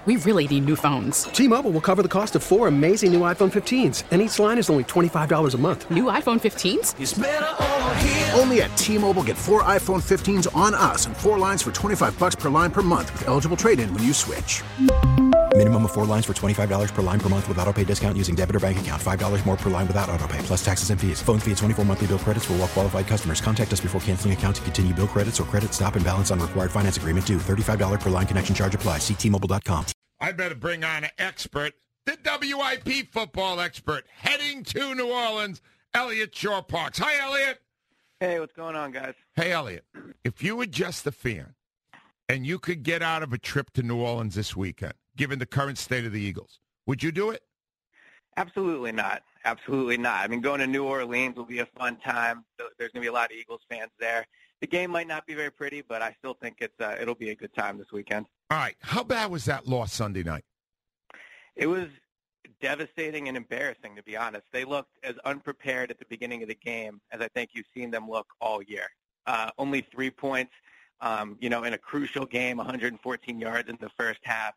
We really need new phones. T-Mobile will cover the cost of 4 amazing new iPhone 15s, and each line is only $25 a month. New iPhone 15s? It's better over here. Only at T-Mobile, get 4 iPhone 15s on us and 4 lines for $25 per line per month with eligible trade-in when you switch. Minimum of 4 lines for $25 per line per month with autopay discount using debit or bank account. $5 more per line without autopay, plus taxes and fees. Phone fee at 24 monthly bill credits for well-qualified customers. Contact us before canceling account to continue bill credits or credit stop and balance on required finance agreement due. $35 per line connection charge applies. See T-Mobile.com. I better bring on an expert, the WIP football expert, heading to New Orleans, Elliot Shorr-Parks. Hi, Elliot. Hey, what's going on, guys? Hey, Elliot. If you were just a fan and you could get out of a trip to New Orleans this weekend, given the current state of the Eagles, would you do it? Absolutely not. Absolutely not. I mean, going to New Orleans will be a fun time. There's going to be a lot of Eagles fans there. The game might not be very pretty, but I still think it'll be a good time this weekend. All right. How bad was that loss Sunday night? It was devastating and embarrassing, to be honest. They looked as unprepared at the beginning of the game as I think you've seen them look all year. Only 3 points, in a crucial game, 114 yards in the first half.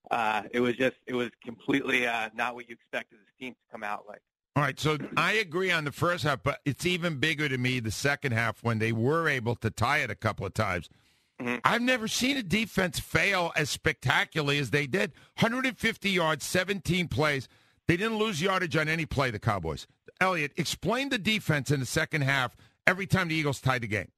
It was completely not what you expected this team to come out like. All right, so I agree on the first half, but it's even bigger to me the second half when they were able to tie it a couple of times. Mm-hmm. I've never seen a defense fail as spectacularly as they did. 150 yards, 17 plays. They didn't lose yardage on any play, the Cowboys. Elliot, explain the defense in the second half every time the Eagles tied the game.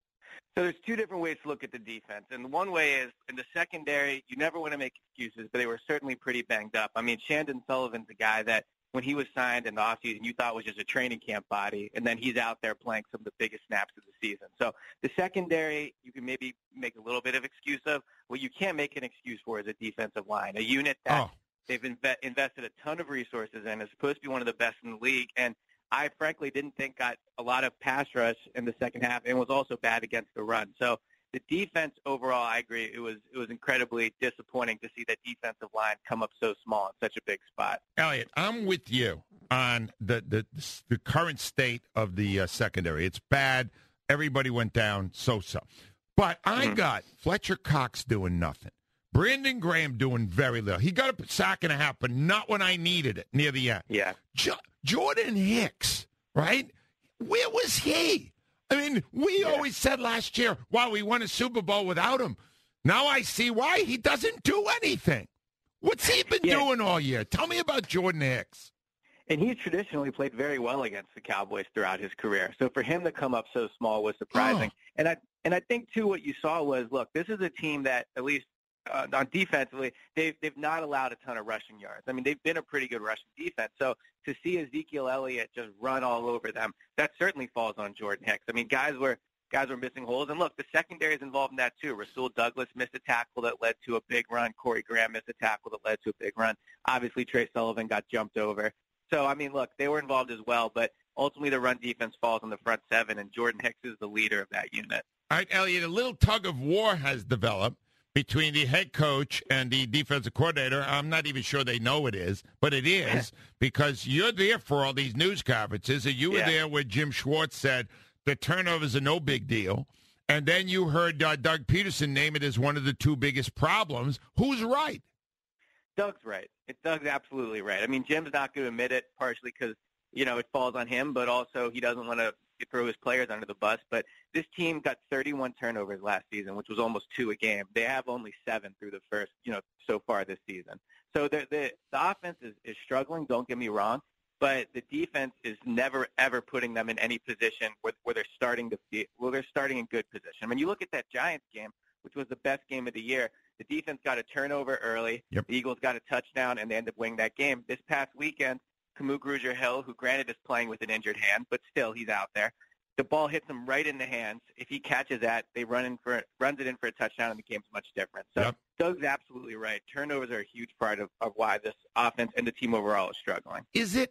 So there's two different ways to look at the defense. And one way is, in the secondary, you never want to make excuses, but they were certainly pretty banged up. I mean, Chandon Sullivan's a guy that, when he was signed in the offseason, you thought was just a training camp body, and then he's out there playing some of the biggest snaps of the season. So the secondary, you can maybe make a little bit of excuse of. What you can't make an excuse for is a defensive line, a unit that they've invested a ton of resources in. Is supposed to be one of the best in the league, and I frankly didn't think got a lot of pass rush in the second half, and was also bad against the run. So the defense overall, I agree, it was incredibly disappointing to see that defensive line come up so small in such a big spot. Elliot, I'm with you on the current state of the secondary. It's bad. Everybody went down so-so. But I got Fletcher Cox doing nothing. Brandon Graham doing very little. He got a sack and a half, but not when I needed it near the end. Yeah. Jordan Hicks, right? Where was he? I mean, we always said last year, wow, we won a Super Bowl without him. Now I see why. He doesn't do anything. What's he been doing all year? Tell me about Jordan Hicks. And he's traditionally played very well against the Cowboys throughout his career. So for him to come up so small was surprising. And I think, too, what you saw was, look, this is a team that, at least on defensively, they've not allowed a ton of rushing yards. I mean, they've been a pretty good rushing defense. So to see Ezekiel Elliott just run all over them, that certainly falls on Jordan Hicks. I mean, guys were missing holes. And look, the secondary is involved in that too. Rasul Douglas missed a tackle that led to a big run. Corey Graham missed a tackle that led to a big run. Obviously, Trey Sullivan got jumped over. So, I mean, look, they were involved as well. But ultimately, the run defense falls on the front seven, and Jordan Hicks is the leader of that unit. All right, Elliot, a little tug of war has developed between the head coach and the defensive coordinator. I'm not even sure they know it is, but it is, because you're there for all these news conferences, and you were there where Jim Schwartz said the turnovers are no big deal, and then you heard Doug Peterson name it as one of the two biggest problems. Who's right? Doug's right. Doug's absolutely right. I mean, Jim's not going to admit it, partially because, it falls on him, but also he doesn't want to throw his players under the bus. But this team got 31 turnovers last season, which was almost 2 a game. They have only 7 through the first, so far this season. So the offense is struggling, don't get me wrong, but the defense is never, ever putting them in any position where they're starting they're starting in good position. I mean, you look at that Giants game, which was the best game of the year. The defense got a turnover early. Yep. The Eagles got a touchdown, and they ended up winning that game. This past weekend, Kamu Grugier-Hill, who granted is playing with an injured hand, but still he's out there. The ball hits him right in the hands. If he catches that, they runs it in for a touchdown, and the game's much different. So Doug's absolutely right. Turnovers are a huge part of why this offense and the team overall is struggling. Is it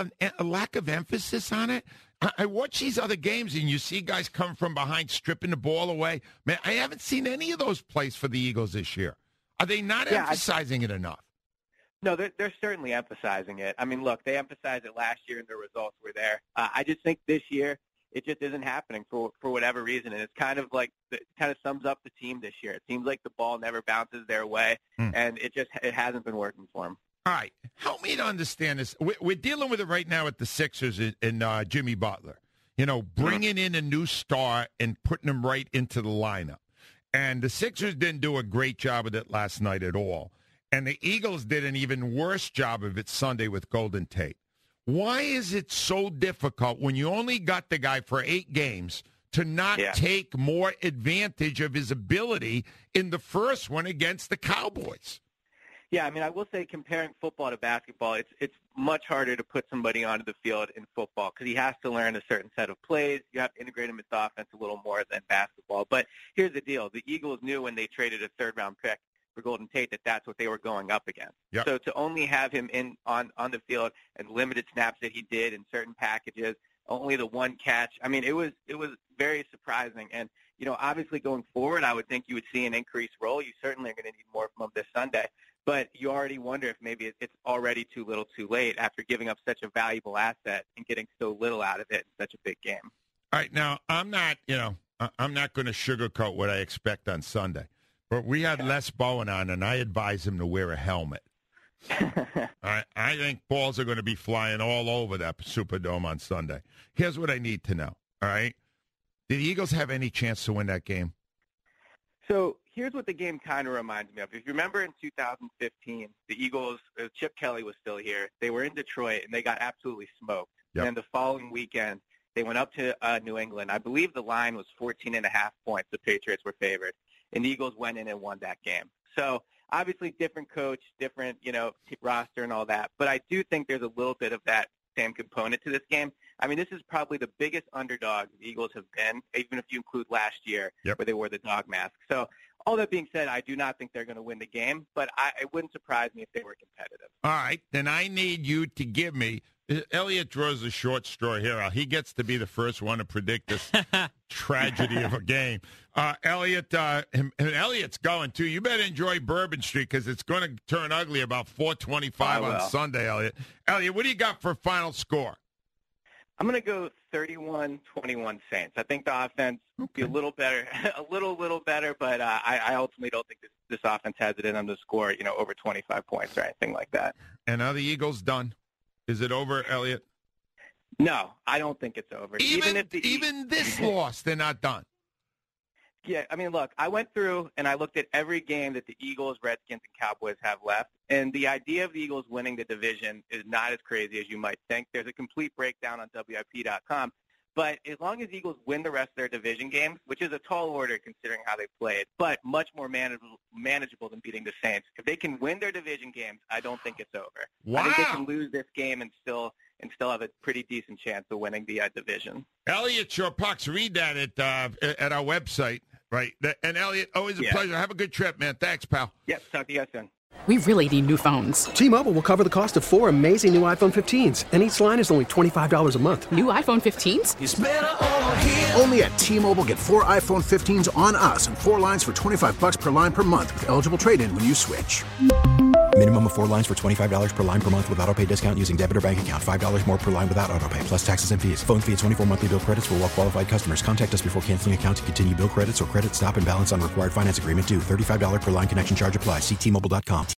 a lack of emphasis on it? I watch these other games, and you see guys come from behind, stripping the ball away. Man, I haven't seen any of those plays for the Eagles this year. Are they not emphasizing it enough? No, they're certainly emphasizing it. I mean, look, they emphasized it last year, and the results were there. I just think this year it just isn't happening for whatever reason. And it's kind of like it kind of sums up the team this year. It seems like the ball never bounces their way, and it hasn't been working for them. All right, help me to understand this. We're dealing with it right now at the Sixers and Jimmy Butler. You know, bringing in a new star and putting him right into the lineup. And the Sixers didn't do a great job of it last night at all. And the Eagles did an even worse job of it Sunday with Golden Tate. Why is it so difficult when you only got the guy for 8 games to not take more advantage of his ability in the first one against the Cowboys? Yeah, I mean, I will say comparing football to basketball, it's much harder to put somebody onto the field in football because he has to learn a certain set of plays. You have to integrate him into offense a little more than basketball. But here's the deal. The Eagles knew when they traded a third-round pick for Golden Tate that that's what they were going up against. Yep. So to only have him on the field and limited snaps that he did in certain packages, only the one catch, I mean, it was very surprising. And, you know, obviously going forward, I would think you would see an increased role. You certainly are going to need more from him this Sunday. But you already wonder if maybe it's already too little too late after giving up such a valuable asset and getting so little out of it in such a big game. All right, now, I'm not going to sugarcoat what I expect on Sunday. But we had Les Bowen on, and I advise him to wear a helmet. All right, I think balls are going to be flying all over that Superdome on Sunday. Here's what I need to know, all right? Did the Eagles have any chance to win that game? So here's what the game kind of reminds me of. If you remember in 2015, the Eagles, Chip Kelly was still here. They were in Detroit, and they got absolutely smoked. Yep. And the following weekend, they went up to New England. I believe the line was 14.5 points. The Patriots were favored. And the Eagles went in and won that game. So obviously different coach, different, roster and all that. But I do think there's a little bit of that same component to this game. I mean, this is probably the biggest underdog the Eagles have been, even if you include last year where they wore the dog mask. So all that being said, I do not think they're going to win the game, but it wouldn't surprise me if they were competitive. All right, then I need you to give me – Elliot draws a short straw here. He gets to be the first one to predict this tragedy of a game. Elliot's going, too. You better enjoy Bourbon Street because it's going to turn ugly about 4:25 on Sunday, Elliot. Elliot, what do you got for final score? I'm going to go 31-21 Saints. I think the offense will be a little better, a little better, but I ultimately don't think this offense has it in them to score, over 25 points or anything like that. And are the Eagles done? Is it over, Elliot? No, I don't think it's over. Even this loss, they're not done. Yeah, I mean, look, I went through and I looked at every game that the Eagles, Redskins, and Cowboys have left, and the idea of the Eagles winning the division is not as crazy as you might think. There's a complete breakdown on WIP.com, but as long as Eagles win the rest of their division games, which is a tall order considering how they played, but much more manageable than beating the Saints, if they can win their division games, I don't think it's over. Wow. I think they can lose this game and still have a pretty decent chance of winning the division. Elliot Shorr-Parks, read that at our website. Right. And, Elliot, always a pleasure. Have a good trip, man. Thanks, pal. Yep. Talk to you guys soon. We really need new phones. T-Mobile will cover the cost of 4 amazing new iPhone 15s, and each line is only $25 a month. New iPhone 15s? It's better over here. Only at T-Mobile, get 4 iPhone 15s on us and 4 lines for $25 per line per month with eligible trade-in when you switch. Minimum of 4 lines for $25 per line per month with auto-pay discount using debit or bank account. $5 more per line without auto-pay, plus taxes and fees. Phone fee at 24 monthly bill credits for well-qualified customers. Contact us before canceling account to continue bill credits or credit stop and balance on required finance agreement due. $35 per line connection charge applies. See T-Mobile.com.